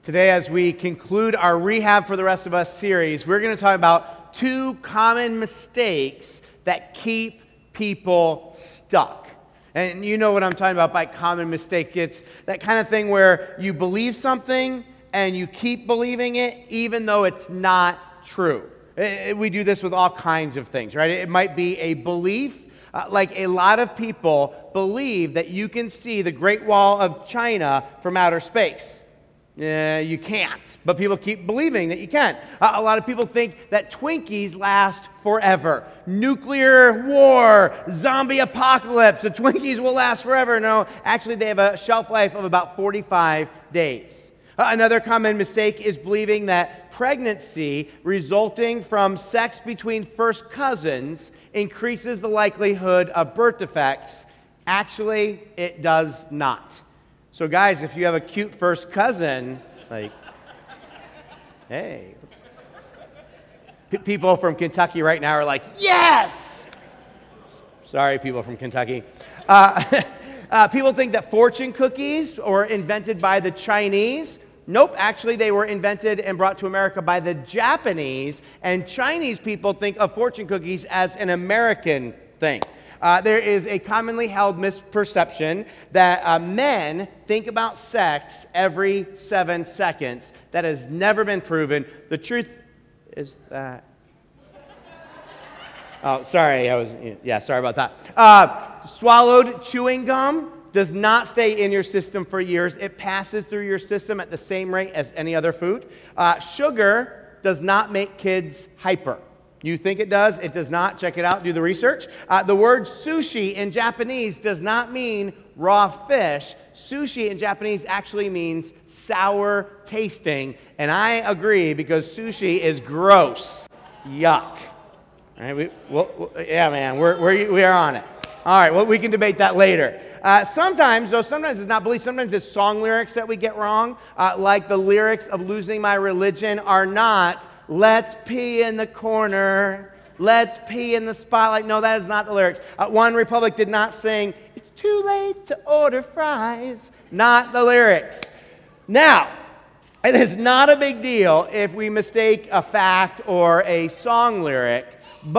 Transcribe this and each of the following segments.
Today, as we conclude our Rehab for the Rest of Us series, we're going to talk about two common mistakes that keep people stuck. And you know what I'm talking about by common mistake. It's that kind of thing where you believe something and you keep believing it even though it's not true. We do this with all kinds of things, right? It might be a belief. Like a lot of people believe that you can see the Great Wall of China from outer space. You can't, but people keep believing that you can. A lot of people think that Twinkies last forever. Nuclear war, zombie apocalypse, the Twinkies will last forever. No, actually they have a shelf life of about 45 days. Another common mistake is believing that pregnancy resulting from sex between first cousins increases the likelihood of birth defects. Actually, it does not. So guys, if you have a cute first cousin, like, hey. People from Kentucky right now are like, yes! Sorry, people from Kentucky. People think that fortune cookies were invented by the Chinese. Nope, actually they were invented and brought to America by the Japanese, and Chinese people think of fortune cookies as an American thing. There is a commonly held misperception that men think about sex every 7 seconds. That has never been proven. The truth is that... Oh, sorry. Sorry about that. Swallowed chewing gum does not stay in your system for years. It passes through your system at the same rate as any other food. Sugar does not make kids hyper. You think it does? It does not. Check it out. Do the research. The word sushi in Japanese does not mean raw fish. Sushi in Japanese actually means sour tasting. And I agree because sushi is gross. Yuck. All right, we are on it. All right, well, we can debate that later. Sometimes it's not belief. Sometimes it's song lyrics that we get wrong. Like the lyrics of Losing My Religion are not, let's pee in the corner, let's pee in the spotlight. No, that is not the lyrics. One Republic did not sing, it's too late to order fries. Not the lyrics. Now, it is not a big deal if we mistake a fact or a song lyric,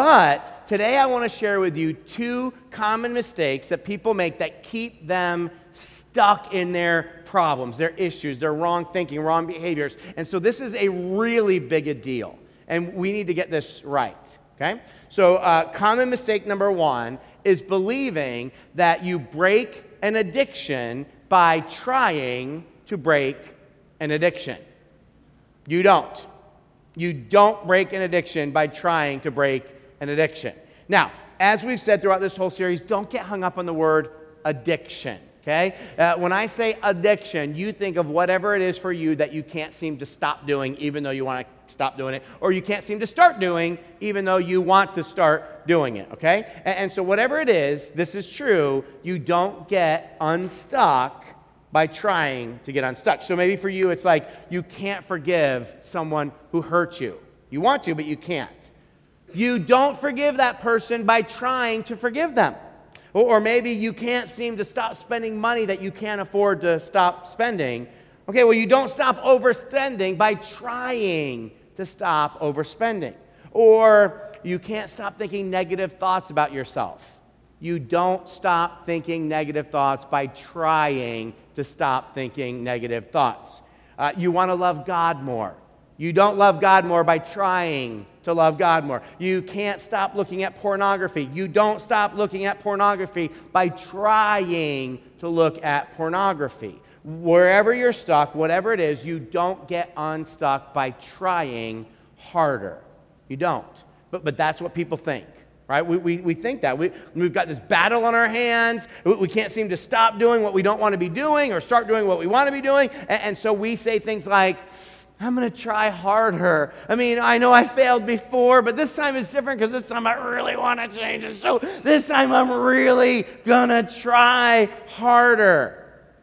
but today I want to share with you two common mistakes that people make that keep them stuck in their problems, their issues, their wrong thinking, wrong behaviors. And so this is a really big a deal, and we need to get this right, okay? So common mistake number one is believing that you break an addiction by trying to break an addiction. You don't. You don't break an addiction by trying to break an addiction. Now, as we've said throughout this whole series, don't get hung up on the word addiction, okay? When I say addiction, you think of whatever it is for you that you can't seem to stop doing even though you want to stop doing it, or you can't seem to start doing even though you want to start doing it, okay? And so whatever it is, this is true, you don't get unstuck by trying to get unstuck. So maybe for you, it's like you can't forgive someone who hurt you. You want to, but you can't. You don't forgive that person by trying to forgive them. Or maybe you can't seem to stop spending money that you can't afford to stop spending. Okay, well, you don't stop overspending by trying to stop overspending. Or you can't stop thinking negative thoughts about yourself. You don't stop thinking negative thoughts by trying to stop thinking negative thoughts. You want to love God more. You don't love God more by trying to love God more. You can't stop looking at pornography. You don't stop looking at pornography by trying to look at pornography. Wherever you're stuck, whatever it is, you don't get unstuck by trying harder. You don't. But that's what people think. Right? We think that. We've got this battle on our hands. We can't seem to stop doing what we don't want to be doing or start doing what we want to be doing. And so we say things like, I'm going to try harder. I mean, I know I failed before, but this time is different because this time I really want to change it. So this time I'm really going to try harder.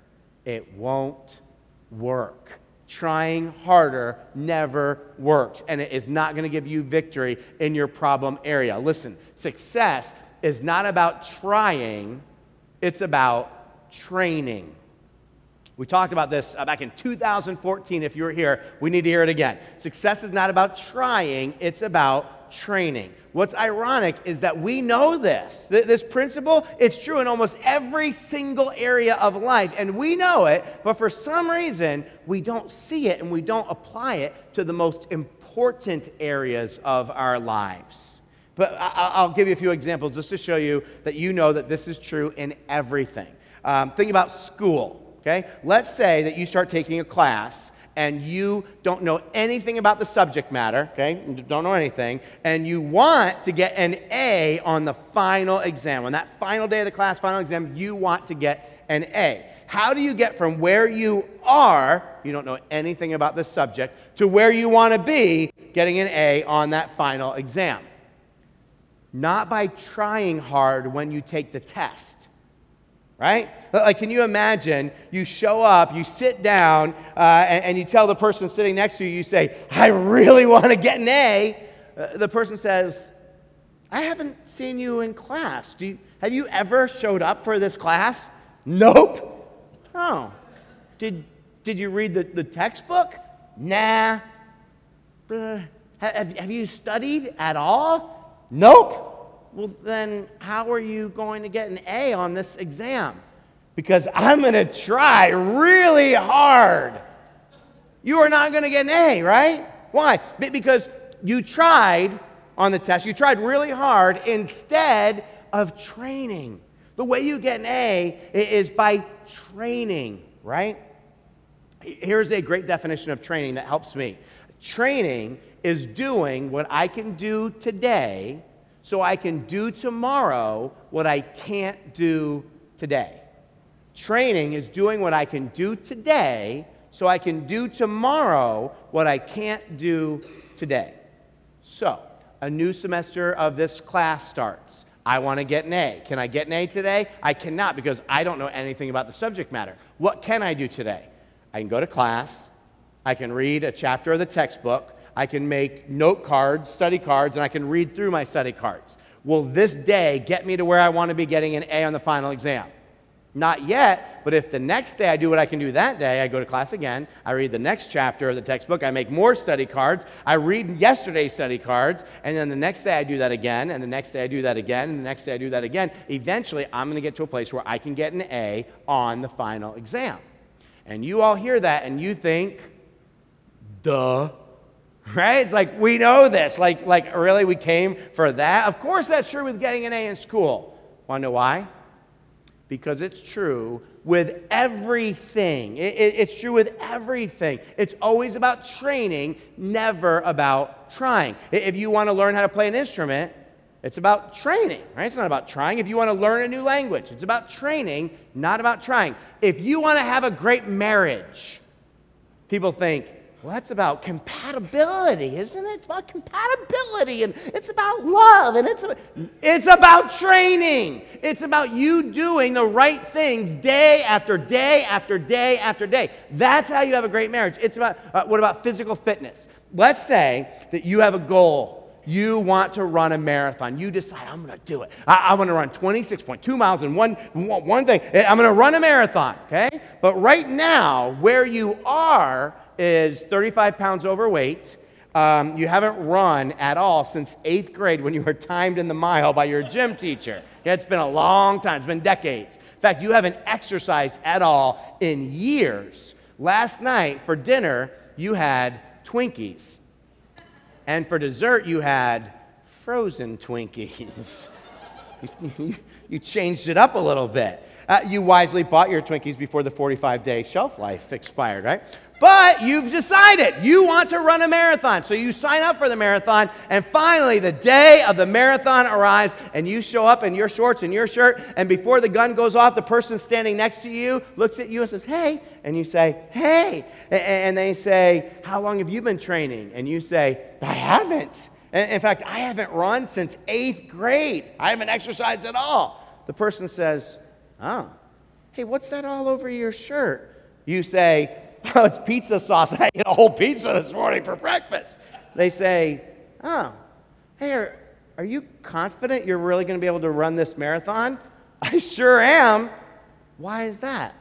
It won't work. Trying harder never works, and it is not going to give you victory in your problem area. Listen, success is not about trying, it's about training. We talked about this back in 2014. If you were here, we need to hear it again. Success is not about trying, it's about training. What's ironic is that we know this. This principle, it's true in almost every single area of life, and we know it, but for some reason, we don't see it and we don't apply it to the most important areas of our lives. But I'll give you a few examples just to show you that you know that this is true in everything. Think about school. Okay? Let's say that you start taking a class and you don't know anything about the subject matter, okay? You don't know anything, and you want to get an A on the final exam. On that final day of the class, final exam, you want to get an A. How do you get from where you are, you don't know anything about the subject, to where you want to be, getting an A on that final exam? Not by trying hard when you take the test. Right? Like, can you imagine you show up, you sit down, and you tell the person sitting next to you, you say, I really want to get an A. The person says, I haven't seen you in class. Have you ever showed up for this class? Nope. Oh. Did you read the textbook? Nah. Have you studied at all? Nope. Well, then how are you going to get an A on this exam? Because I'm going to try really hard. You are not going to get an A, right? Why? Because you tried on the test, you tried really hard instead of training. The way you get an A is by training, right? Here's a great definition of training that helps me. Training is doing what I can do today so I can do tomorrow what I can't do today. Training is doing what I can do today so I can do tomorrow what I can't do today. So, a new semester of this class starts. I want to get an A. Can I get an A today? I cannot because I don't know anything about the subject matter. What can I do today? I can go to class. I can read a chapter of the textbook. I can make note cards, study cards, and I can read through my study cards. Will this day get me to where I want to be getting an A on the final exam? Not yet, but if the next day I do what I can do that day, I go to class again, I read the next chapter of the textbook, I make more study cards, I read yesterday's study cards, and then the next day I do that again, and the next day I do that again, and the next day I do that again. Eventually, I'm going to get to a place where I can get an A on the final exam. And you all hear that, and you think, duh. Right? It's like, we know this. Like really, we came for that? Of course that's true with getting an A in school. Want to know why? Because it's true with everything. It's true with everything. It's always about training, never about trying. If you want to learn how to play an instrument, it's about training, right? It's not about trying. If you want to learn a new language, it's about training, not about trying. If you want to have a great marriage, people think, well, that's about compatibility, isn't it? It's about compatibility, and it's about love, and it's about training. It's about you doing the right things day after day after day after day. That's how you have a great marriage. It's about, what about physical fitness? Let's say that you have a goal. You want to run a marathon. You decide, I'm going to do it. I want to run 26.2 miles in one thing. I'm going to run a marathon, okay? But right now, where you are is 35 pounds overweight. You haven't run at all since 8th grade when you were timed in the mile by your gym teacher. Yeah, it's been a long time. It's been decades. In fact, you haven't exercised at all in years. Last night for dinner, you had Twinkies. And for dessert, you had frozen Twinkies. You changed it up a little bit. You wisely bought your Twinkies before the 45-day shelf life expired, right? But you've decided you want to run a marathon. So you sign up for the marathon, and finally the day of the marathon arrives, and you show up in your shorts and your shirt, and before the gun goes off, the person standing next to you looks at you and says, hey, and you say, hey, and they say, how long have you been training? And you say, I haven't. In fact, I haven't run since 8th grade. I haven't exercised at all. The person says, oh, hey, what's that all over your shirt? You say, oh, it's pizza sauce. I ate a whole pizza this morning for breakfast. They say, oh, hey, are you confident you're really going to be able to run this marathon? I sure am. Why is that?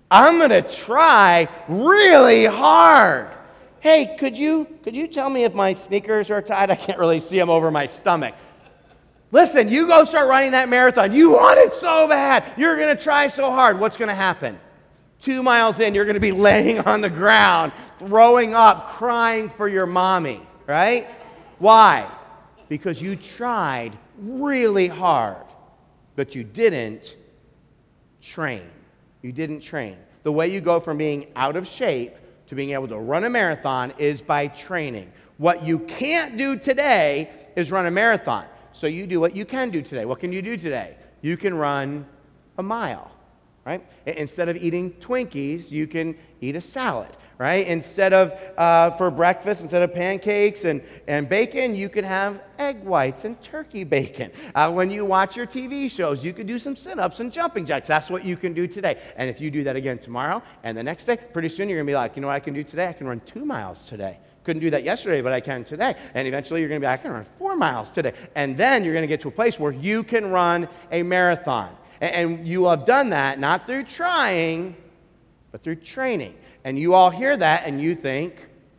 I'm going to try really hard. Hey, could you tell me if my sneakers are tied? I can't really see them over my stomach. Listen, you go start running that marathon. You want it so bad. You're going to try so hard. What's going to happen? 2 miles in, you're going to be laying on the ground, throwing up, crying for your mommy, right? Why? Because you tried really hard, but you didn't train. You didn't train. The way you go from being out of shape to being able to run a marathon is by training. What you can't do today is run a marathon. So you do what you can do today. What can you do today? You can run a mile, right? Instead of eating Twinkies, you can eat a salad, right? Instead of, for breakfast, instead of pancakes and bacon, you could have egg whites and turkey bacon. When you watch your TV shows, you could do some sit-ups and jumping jacks. That's what you can do today. And if you do that again tomorrow and the next day, pretty soon you're going to be like, you know what I can do today? I can run 2 miles today. Couldn't do that yesterday, but I can today. And eventually you're going to be like, I can run 4 miles today. And then you're going to get to a place where you can run a marathon. And you have done that not through trying, but through training. And you all hear that and you think,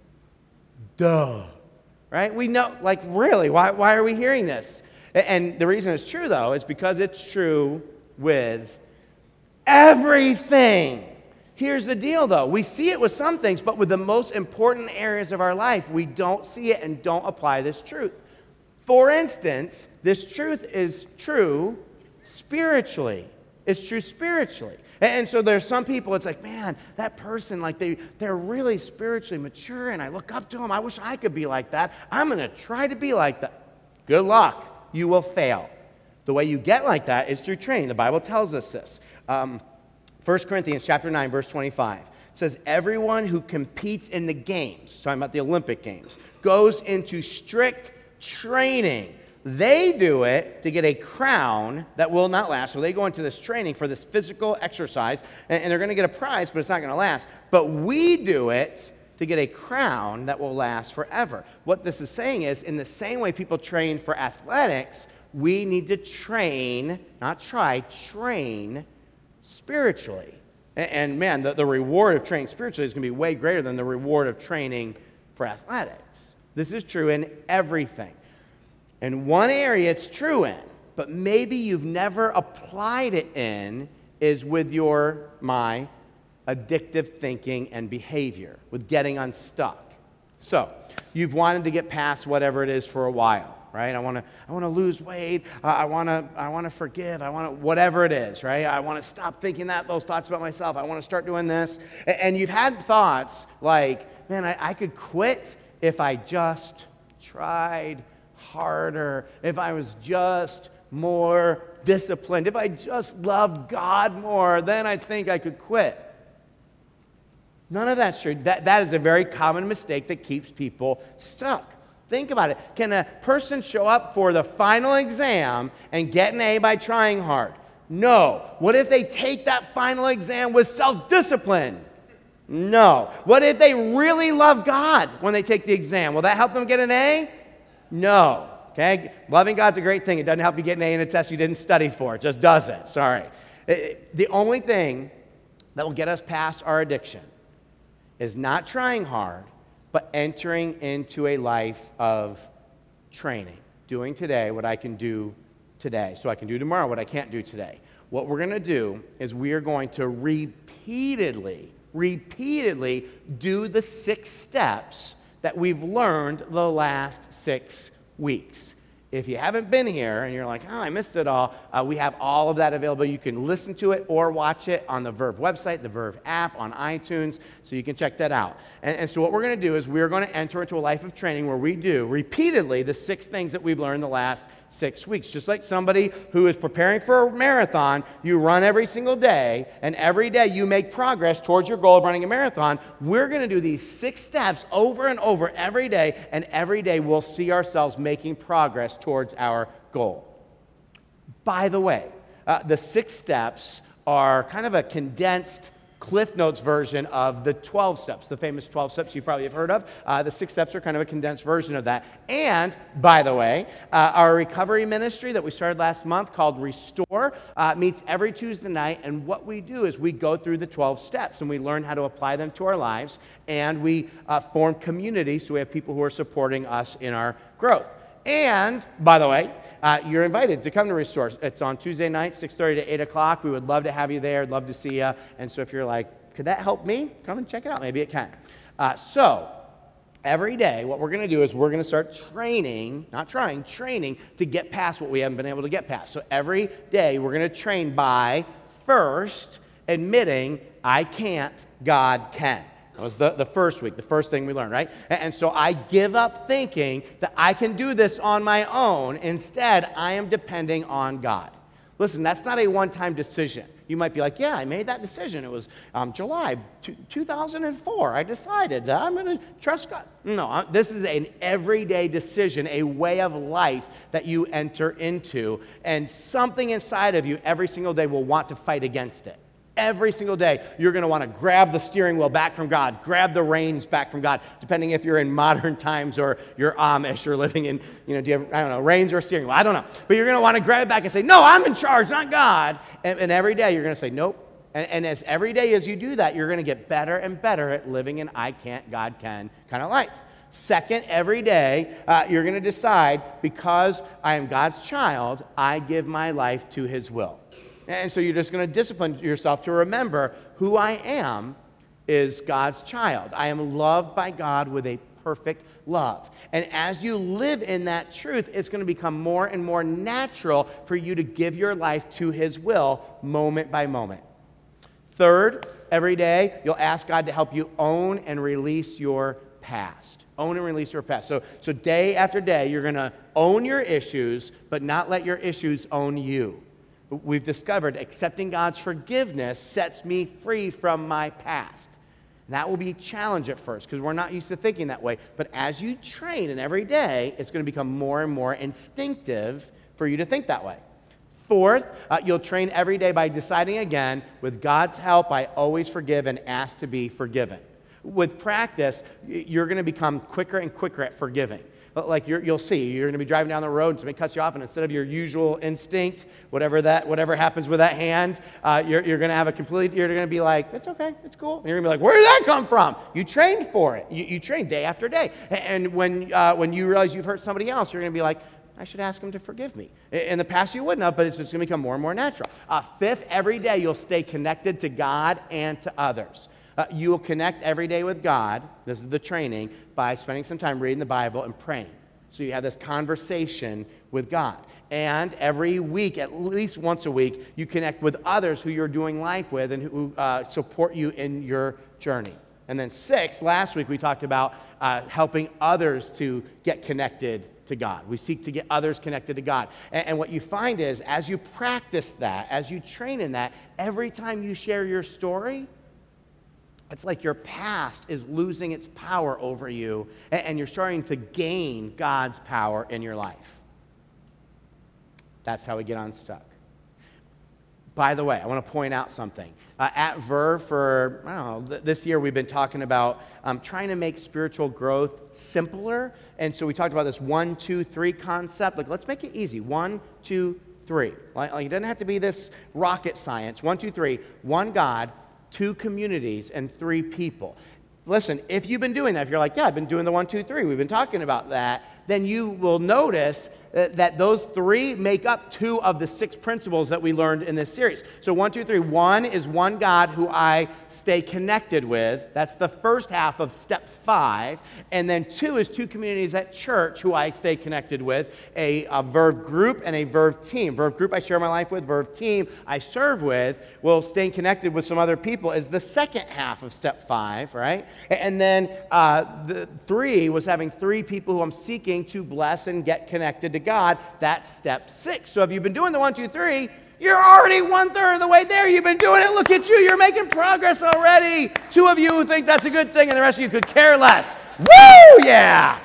duh, right? We know, like, really, why are we hearing this? And the reason it's true, though, is because it's true with everything. Here's the deal, though. We see it with some things, but with the most important areas of our life, we don't see it and don't apply this truth. For instance, this truth is true spiritually. It's true spiritually. And so there's some people, it's like, man, that person, like they're really spiritually mature, and I look up to them. I wish I could be like that. I'm going to try to be like that. Good luck. You will fail. The way you get like that is through training. The Bible tells us this. 1 Corinthians chapter 9, verse 25 says, everyone who competes in the games, talking about the Olympic Games, goes into strict training. They do it to get a crown that will not last. So they go into this training for this physical exercise, and they're going to get a prize, but it's not going to last. But we do it to get a crown that will last forever. What this is saying is, in the same way people train for athletics, we need to train, not try, train spiritually. And man, the reward of training spiritually is going to be way greater than the reward of training for athletics. This is true in everything. And one area it's true in, but maybe you've never applied it in, is with my addictive thinking and behavior, with getting unstuck. So, you've wanted to get past whatever it is for a while, right? I want to lose weight. I want to forgive. I want to whatever it is, right? I want to stop thinking those thoughts about myself. I want to start doing this. And you've had thoughts like, man, I could quit if I just tried harder, if I was just more disciplined, if I just loved God more, then I think I could quit. None of that's true. That is a very common mistake that keeps people stuck. Think about it. Can a person show up for the final exam and get an A by trying hard? No. What if they take that final exam with self-discipline? No. What if they really love God when they take the exam? Will that help them get an A? No. Okay? Loving God's a great thing. It doesn't help you get an A in a test you didn't study for. It just doesn't. Sorry. The only thing that will get us past our addiction is not trying hard, but entering into a life of training. Doing today what I can do today, so I can do tomorrow what I can't do today. What we're going to do is we are going to repeatedly do the 6 steps that we've learned the last 6 weeks. If you haven't been here and you're like, oh, I missed it all, we have all of that available. You can listen to it or watch it on the Verve website, the Verve app, on iTunes, so you can check that out. And so what we're going to do is we're going to enter into a life of training where we do repeatedly the 6 things that we've learned the last 6 weeks. Just like somebody who is preparing for a marathon, you run every single day, and every day you make progress towards your goal of running a marathon. We're going to do these 6 steps over and over every day, and every day we'll see ourselves making progress towards our goal. By the way, the 6 steps are kind of a condensed Cliff Notes version of the 12 steps, the famous 12 steps you probably have heard of. The 6 steps are kind of a condensed version of that. And, by the way, our recovery ministry that we started last month called Restore meets every Tuesday night, and what we do is we go through the 12 steps, and we learn how to apply them to our lives, and we form community, so we have people who are supporting us in our growth. And, by the way, you're invited to come to Restore. It's on Tuesday night, 6:30 to 8 o'clock. We would love to have you there. I'd love to see you. And so if you're like, could that help me? Come and check it out. Maybe it can. So every day, what we're going to do is we're going to start training to get past what we haven't been able to get past. So every day, we're going to train by first admitting, I can't, God can. That was the first week, the first thing we learned, right? And so I give up thinking that I can do this on my own. Instead, I am depending on God. Listen, that's not a one-time decision. You might be like, yeah, I made that decision. It was July 2004. I decided that I'm going to trust God. No, this is an everyday decision, a way of life that you enter into. And something inside of you every single day will want to fight against it. Every single day, you're going to want to grab the steering wheel back from God, grab the reins back from God, depending if you're in modern times or you're Amish, you're living in, do you have, I don't know, reins or steering wheel? I don't know. But you're going to want to grab it back and say, no, I'm in charge, not God. And every day, you're going to say, nope. And as every day as you do that, you're going to get better and better at living an I can't, God can kind of life. Second, every day, you're going to decide, because I am God's child, I give my life to His will. And so you're just going to discipline yourself to remember who I am is God's child. I am loved by God with a perfect love. And as you live in that truth, it's going to become more and more natural for you to give your life to His will moment by moment. Third, every day, you'll ask God to help you own and release your past. Own and release your past. So day after day, you're going to own your issues, but not let your issues own you. We've discovered accepting God's forgiveness sets me free from my past. And that will be a challenge at first because we're not used to thinking that way. But as you train and every day, it's going to become more and more instinctive for you to think that way. Fourth, you'll train every day by deciding again, with God's help, I always forgive and ask to be forgiven. With practice, you're going to become quicker and quicker at forgiving. Like you'll see, you're going to be driving down the road and somebody cuts you off, and instead of your usual instinct, whatever happens with that hand, you're going to have you're going to be like, it's okay, it's cool. And you're going to be like, where did that come from? You trained for it. You trained day after day. And when you realize you've hurt somebody else, you're going to be like, I should ask them to forgive me. In the past, you wouldn't have, but it's just going to become more and more natural. Fifth, every day you'll stay connected to God and to others. You will connect every day with God, this is the training, by spending some time reading the Bible and praying. So you have this conversation with God. And every week, at least once a week, you connect with others who you're doing life with and who support you in your journey. And then six, last week we talked about helping others to get connected to God. We seek to get others connected to God. And what you find is, as you practice that, as you train in that, every time you share your story, it's like your past is losing its power over you, and you're starting to gain God's power in your life. That's how we get unstuck. By the way, I want to point out something. At Verve for, this year we've been talking about trying to make spiritual growth simpler. And so we talked about this 1, 2, 3 concept. Like, let's make it easy. 1, 2, 3. Like it doesn't have to be this rocket science. 1, 2, 3. One God, 2 communities, and 3 people. Listen, if you've been doing that, if you're like, yeah, I've been doing the 1, 2, 3, we've been talking about that, then you will notice that those 3 make up 2 of the 6 principles that we learned in this series. So 1, 2, 3. 1 is one God who I stay connected with. That's the first half of step 5. And then 2 is 2 communities at church who I stay connected with, a Verve group and a Verve team. Verve group I share my life with, Verve team I serve with. Well, staying connected with some other people is the second half of step 5, right? And then the 3 was having 3 people who I'm seeking to bless and get connected to God. That's step 6. So if you've been doing the 1, 2, 3, you're already 1/3 of the way there. You've been doing it. Look at you. You're making progress already. 2 of you who think that's a good thing, and the rest of you could care less. Woo! Yeah.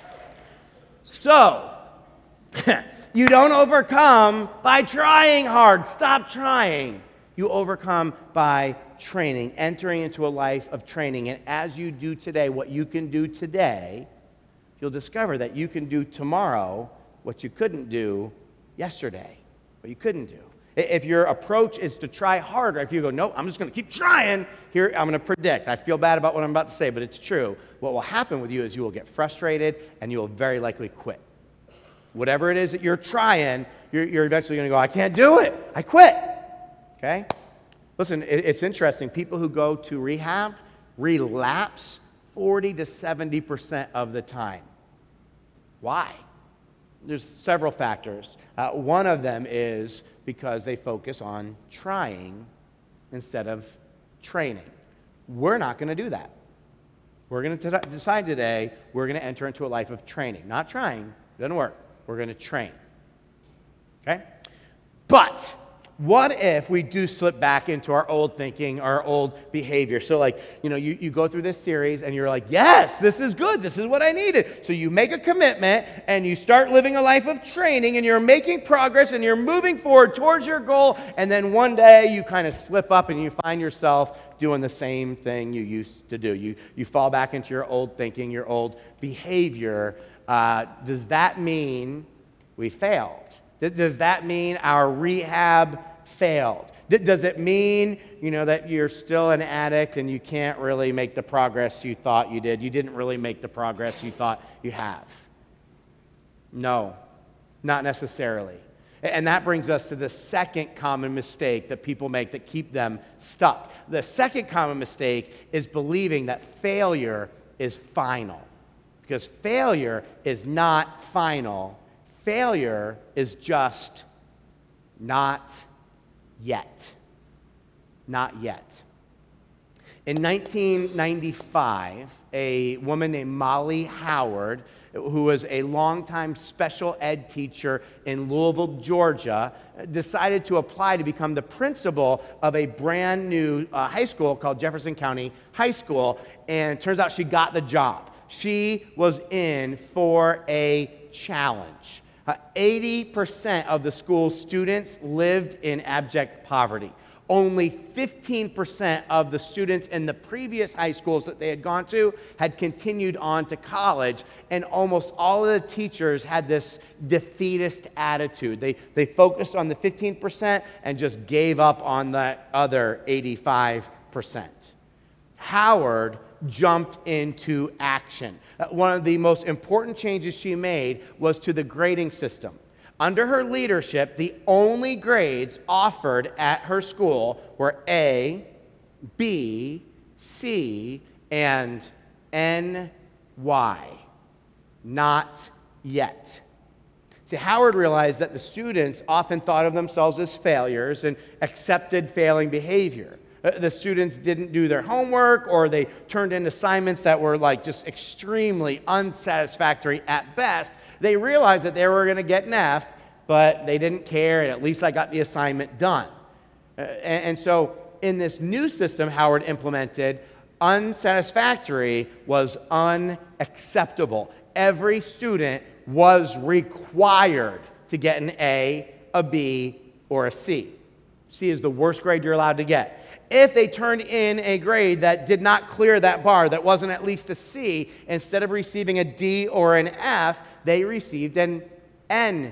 So, you don't overcome by trying hard. Stop trying. You overcome by training, entering into a life of training. And as you do today, what you can do today, you'll discover that you can do tomorrow what you couldn't do yesterday, what you couldn't do. If your approach is to try harder, if you go, nope, I'm just going to keep trying, here, I'm going to predict. I feel bad about what I'm about to say, but it's true. What will happen with you is you will get frustrated and you will very likely quit. Whatever it is that you're trying, you're eventually going to go, I can't do it. I quit. Okay? Listen, it's interesting. People who go to rehab relapse 40 to 70% of the time. Why? There's several factors. One of them is because they focus on trying instead of training. We're not going to do that. We're going to decide today we're going to enter into a life of training. Not trying. It doesn't work. We're going to train. Okay? But what if we do slip back into our old thinking, our old behavior? So you go through this series and you're like, yes, this is good. This is what I needed. So you make a commitment and you start living a life of training and you're making progress and you're moving forward towards your goal. And then one day you kind of slip up and you find yourself doing the same thing you used to do. You fall back into your old thinking, your old behavior. Does that mean we failed? Does that mean our rehab failed? Does it mean, that you're still an addict and you can't really make the progress you thought you did? You didn't really make the progress you thought you have? No, not necessarily. And that brings us to the second common mistake that people make that keep them stuck. The second common mistake is believing that failure is final. Because failure is not final. Failure is just not yet. Not yet. In 1995, a woman named Molly Howard, who was a longtime special ed teacher in Louisville, Georgia, decided to apply to become the principal of a brand new high school called Jefferson County High School, and it turns out she got the job. She was in for a challenge. 80% of the school's students lived in abject poverty. Only 15% of the students in the previous high schools that they had gone to had continued on to college, and almost all of the teachers had this defeatist attitude. They focused on the 15% and just gave up on the other 85%. Howard jumped into action. One of the most important changes she made was to the grading system. Under her leadership, the only grades offered at her school were A, B, C, and NY. Not yet. See, Howard realized that the students often thought of themselves as failures and accepted failing behavior. The students didn't do their homework, or they turned in assignments that were just extremely unsatisfactory at best. They realized that they were going to get an F, but they didn't care, and at least I got the assignment done. And so in this new system Howard implemented, unsatisfactory was unacceptable. Every student was required to get an A, a B, or a C. C is the worst grade you're allowed to get. If they turned in a grade that did not clear that bar, that wasn't at least a C, instead of receiving a D or an F, they received an NF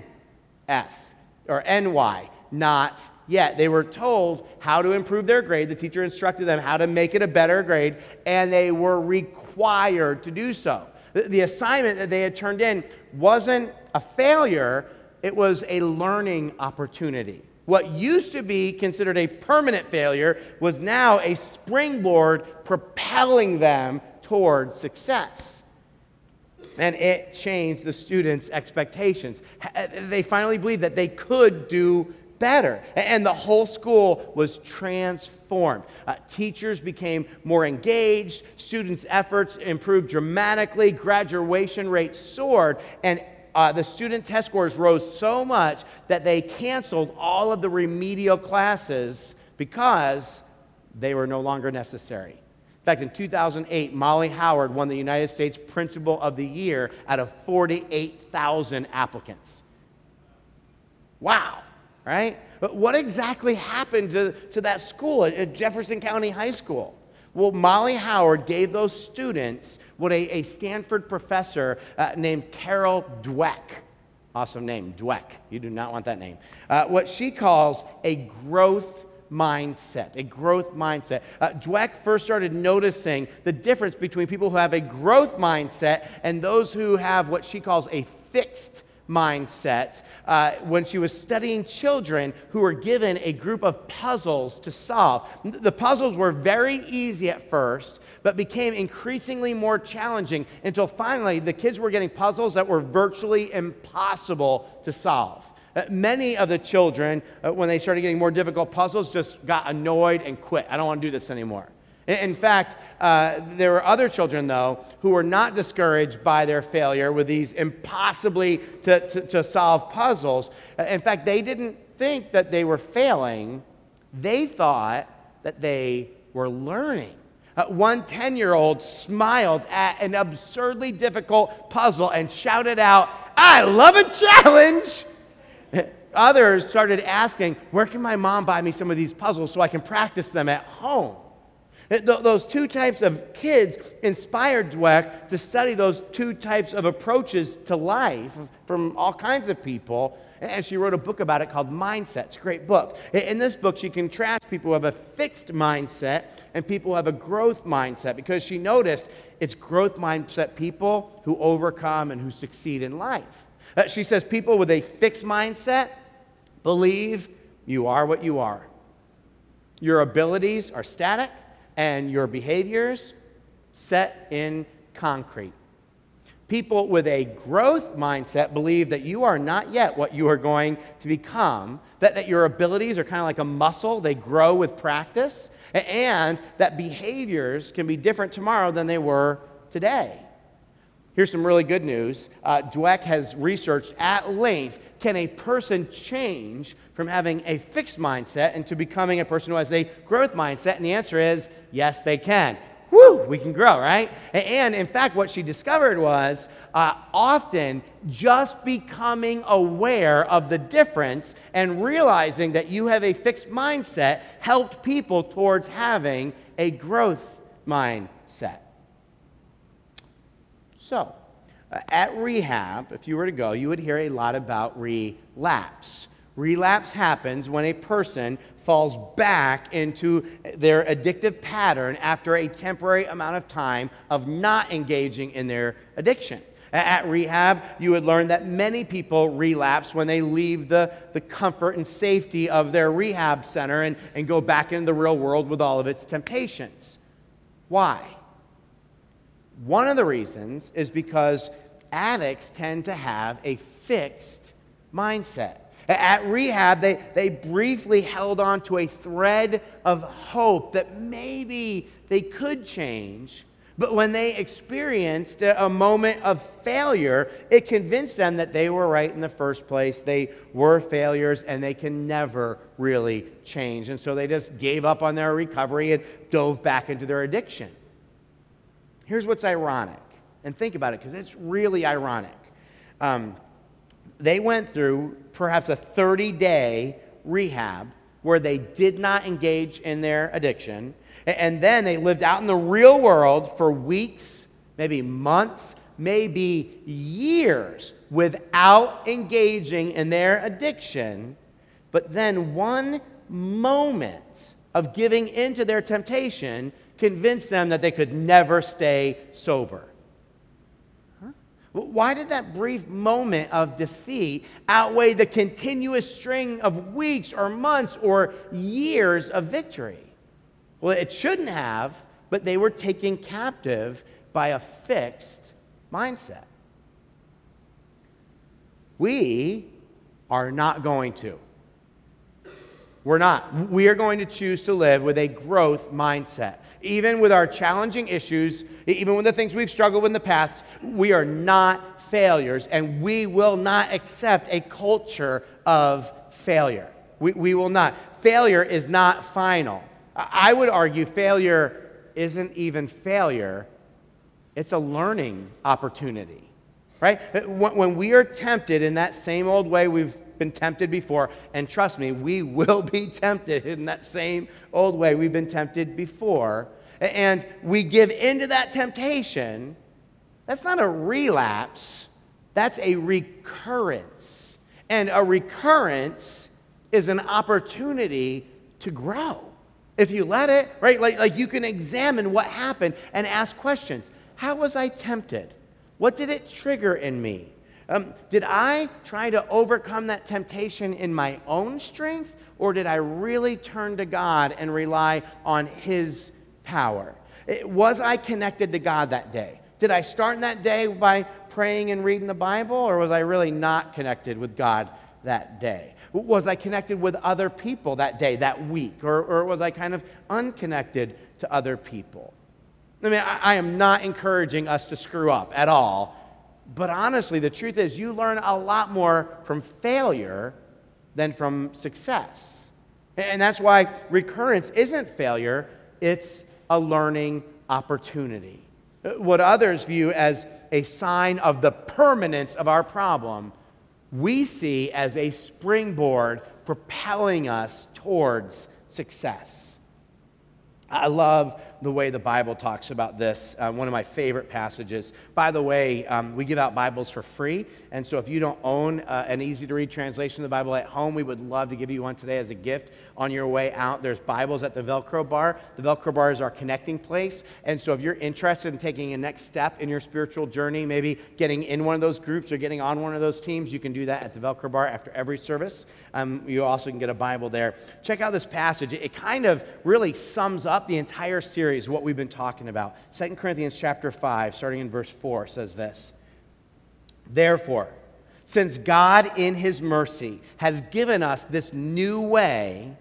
or NY, not yet. They were told how to improve their grade. The teacher instructed them how to make it a better grade, and they were required to do so. The assignment that they had turned in wasn't a failure, it was a learning opportunity. What used to be considered a permanent failure was now a springboard propelling them towards success. And it changed the students' expectations. They finally believed that they could do better. And the whole school was transformed. Teachers became more engaged. Students' efforts improved dramatically. Graduation rates soared. And the student test scores rose so much that they canceled all of the remedial classes because they were no longer necessary. In fact, in 2008, Molly Howard won the United States Principal of the Year out of 48,000 applicants. Wow, right? But what exactly happened to that school at Jefferson County High School? Well, Molly Howard gave those students what a Stanford professor named Carol Dweck Awesome name, Dweck. You do not want that name. What she calls a growth mindset, a growth mindset. Dweck first started noticing the difference between people who have a growth mindset and those who have what she calls a fixed mindset when she was studying children who were given a group of puzzles to solve. The puzzles were very easy at first, but became increasingly more challenging until finally the kids were getting puzzles that were virtually impossible to solve. Many of the children, when they started getting more difficult puzzles, just got annoyed and quit. I don't want to do this anymore. In fact, there were other children, though, who were not discouraged by their failure with these impossibly to solve puzzles. In fact, they didn't think that they were failing. They thought that they were learning. One 10-year-old smiled at an absurdly difficult puzzle and shouted out, "I love a challenge!" Others started asking, "Where can my mom buy me some of these puzzles so I can practice them at home?" Those two types of kids inspired Dweck to study those two types of approaches to life from all kinds of people, and she wrote a book about it called Mindset. It's a great book. In this book, she contrasts people who have a fixed mindset and people who have a growth mindset, because she noticed it's growth mindset people who overcome and who succeed in life. She says people with a fixed mindset believe you are what you are. Your abilities are static, and your behaviors set in concrete. People with a growth mindset believe that you are not yet what you are going to become, that your abilities are kind of like a muscle, they grow with practice, and that behaviors can be different tomorrow than they were today. Here's some really good news. Dweck has researched at length, can a person change from having a fixed mindset into becoming a person who has a growth mindset? And the answer is, yes, they can. Woo, we can grow, right? And in fact, what she discovered was often just becoming aware of the difference and realizing that you have a fixed mindset helped people towards having a growth mindset. So, at rehab, if you were to go, you would hear a lot about relapse. Relapse happens when a person falls back into their addictive pattern after a temporary amount of time of not engaging in their addiction. At rehab, you would learn that many people relapse when they leave the comfort and safety of their rehab center and go back into the real world with all of its temptations. Why? One of the reasons is because addicts tend to have a fixed mindset. At rehab, they briefly held on to a thread of hope that maybe they could change, but when they experienced a moment of failure, it convinced them that they were right in the first place. They were failures, and they can never really change. And so they just gave up on their recovery and dove back into their addiction. Here's what's ironic, and think about it, because it's really ironic. They went through perhaps a 30-day rehab where they did not engage in their addiction, and then they lived out in the real world for weeks, maybe months, maybe years without engaging in their addiction. But then one moment of giving into their temptation convinced them that they could never stay sober. Why did that brief moment of defeat outweigh the continuous string of weeks or months or years of victory? Well, it shouldn't have, but they were taken captive by a fixed mindset. We are not going to. We're not. We are going to choose to live with a growth mindset. Even with our challenging issues, even with the things we've struggled with in the past, we are not failures, and we will not accept a culture of failure. We will not. Failure is not final. I would argue failure isn't even failure. It's a learning opportunity, right? When we are tempted in that same old way we've been tempted before, and trust me, we will be tempted in that same old way we've been tempted before, and we give into that temptation, that's not a relapse, That's a recurrence. And a recurrence is an opportunity to grow. If you let it, right? Like you can examine what happened and ask questions. How was I tempted? What did it trigger in me? Did I try to overcome that temptation in my own strength, or did I really turn to God and rely on His power? Was I connected to God that day? Did I start that day by praying and reading the Bible, or was I really not connected with God that day? Was I connected with other people that day, that week, or was I kind of unconnected to other people? I mean, I am not encouraging us to screw up at all, but honestly, the truth is you learn a lot more from failure than from success. And that's why recurrence isn't failure, it's a learning opportunity. What others view as a sign of the permanence of our problem, we see as a springboard propelling us towards success. I love the way the Bible talks about this, one of my favorite passages. By the way, we give out Bibles for free, and so if you don't own an easy-to-read translation of the Bible at home, we would love to give you one today as a gift on your way out. There's Bibles at the Velcro bar. The Velcro bar is our connecting place, and so if you're interested in taking a next step in your spiritual journey, maybe getting in one of those groups or getting on one of those teams, you can do that at the Velcro bar after every service. You also can get a Bible there. Check out this passage. It kind of really sums up the entire series, what we've been talking about. 2 Corinthians chapter 5, starting in verse 4, says this: Therefore, since God in His mercy has given us this new way,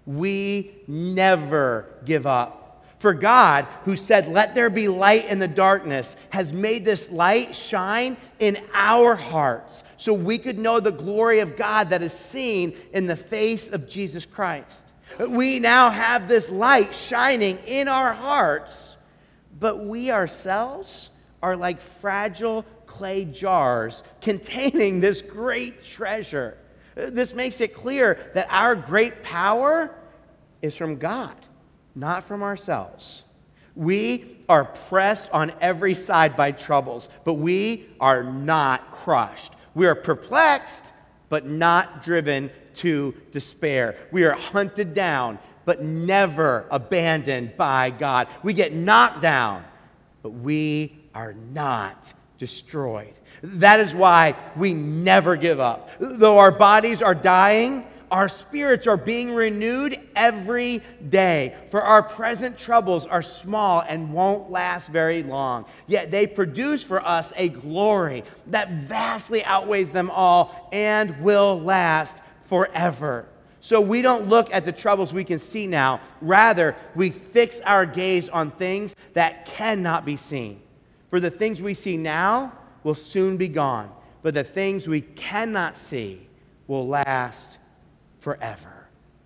we never give up. For God, who said, "Let there be light in the darkness," has made this light shine in our hearts so we could know the glory of God that is seen in the face of Jesus Christ. We now have this light shining in our hearts, but we ourselves are like fragile clay jars containing this great treasure. This makes it clear that our great power is from God, not from ourselves. We are pressed on every side by troubles, but we are not crushed. We are perplexed, but not driven to despair. We are hunted down, but never abandoned by God. We get knocked down, but we are not destroyed. That is why we never give up. Though our bodies are dying, our spirits are being renewed every day. For our present troubles are small and won't last very long. Yet they produce for us a glory that vastly outweighs them all and will last forever. So we don't look at the troubles we can see now. Rather, we fix our gaze on things that cannot be seen. For the things we see now will soon be gone, but the things we cannot see will last forever.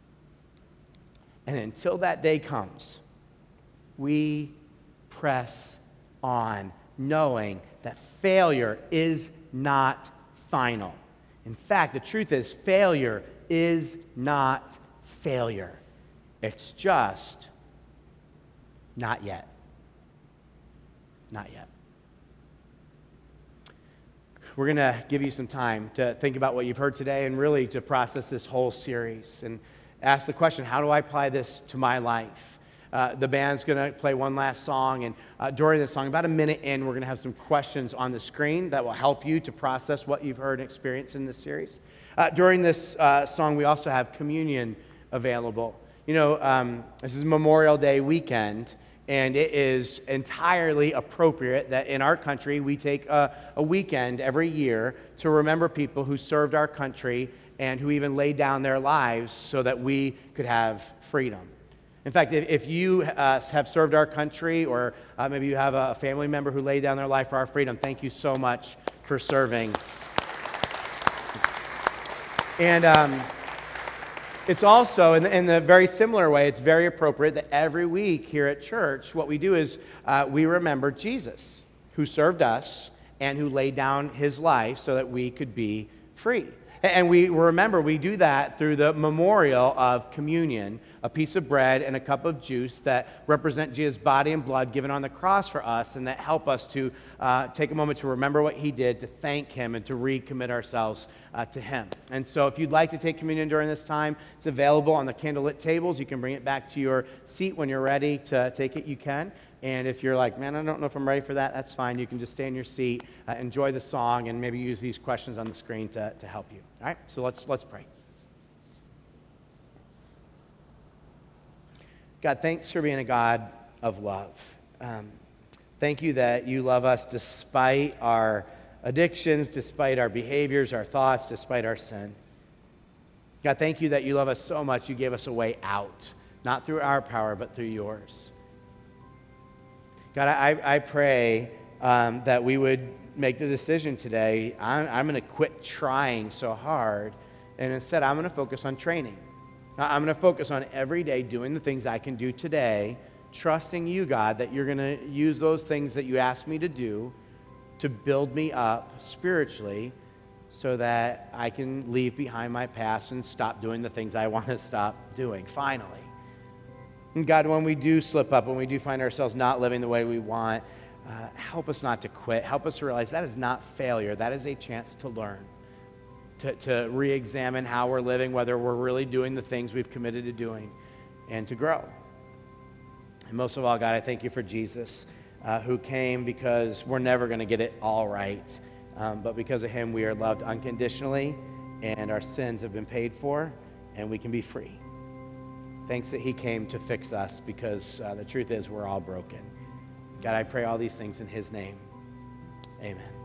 And until that day comes, we press on, knowing that failure is not final. In fact, the truth is, failure is not failure. It's just not yet. Not yet. We're going to give you some time to think about what you've heard today and really to process this whole series and ask the question, how do I apply this to my life? The band's going to play one last song, and during this song, about a minute in, we're going to have some questions on the screen that will help you to process what you've heard and experienced in this series. During this song, we also have communion available. You know, this is Memorial Day weekend, and it is entirely appropriate that in our country we take a weekend every year to remember people who served our country and who even laid down their lives so that we could have freedom. In fact, if you have served our country, or maybe you have a family member who laid down their life for our freedom, thank you so much for serving. And it's also, in the very similar way, it's very appropriate that every week here at church, what we do is we remember Jesus, who served us and who laid down His life so that we could be free. And we remember, we do that through the memorial of communion, a piece of bread and a cup of juice that represent Jesus' body and blood given on the cross for us, and that help us to take a moment to remember what he did, to thank him, and to recommit ourselves to him. And so if you'd like to take communion during this time, it's available on the candlelit tables. You can bring it back to your seat when you're ready to take it, you can. And if you're like, man, I don't know if I'm ready for that, that's fine. You can just stay in your seat, enjoy the song, and maybe use these questions on the screen to help you. All right, so let's pray. God, thanks for being a God of love. Thank you that you love us despite our addictions, despite our behaviors, our thoughts, despite our sin. God, thank you that you love us so much, you gave us a way out, not through our power, but through yours. God, I pray that we would make the decision today, I'm going to quit trying so hard, and instead I'm going to focus on training. I'm going to focus on every day doing the things I can do today, trusting you, God, that you're going to use those things that you asked me to do to build me up spiritually so that I can leave behind my past and stop doing the things I want to stop doing, finally. And God, when we do slip up, when we do find ourselves not living the way we want, help us not to quit. Help us to realize that is not failure. That is a chance to learn, to re-examine how we're living, whether we're really doing the things we've committed to doing, and to grow. And most of all, God, I thank you for Jesus, who came because we're never going to get it all right. But because of him, we are loved unconditionally, and our sins have been paid for, and we can be free. Thanks that he came to fix us, because the truth is we're all broken. God, I pray all these things in his name. Amen.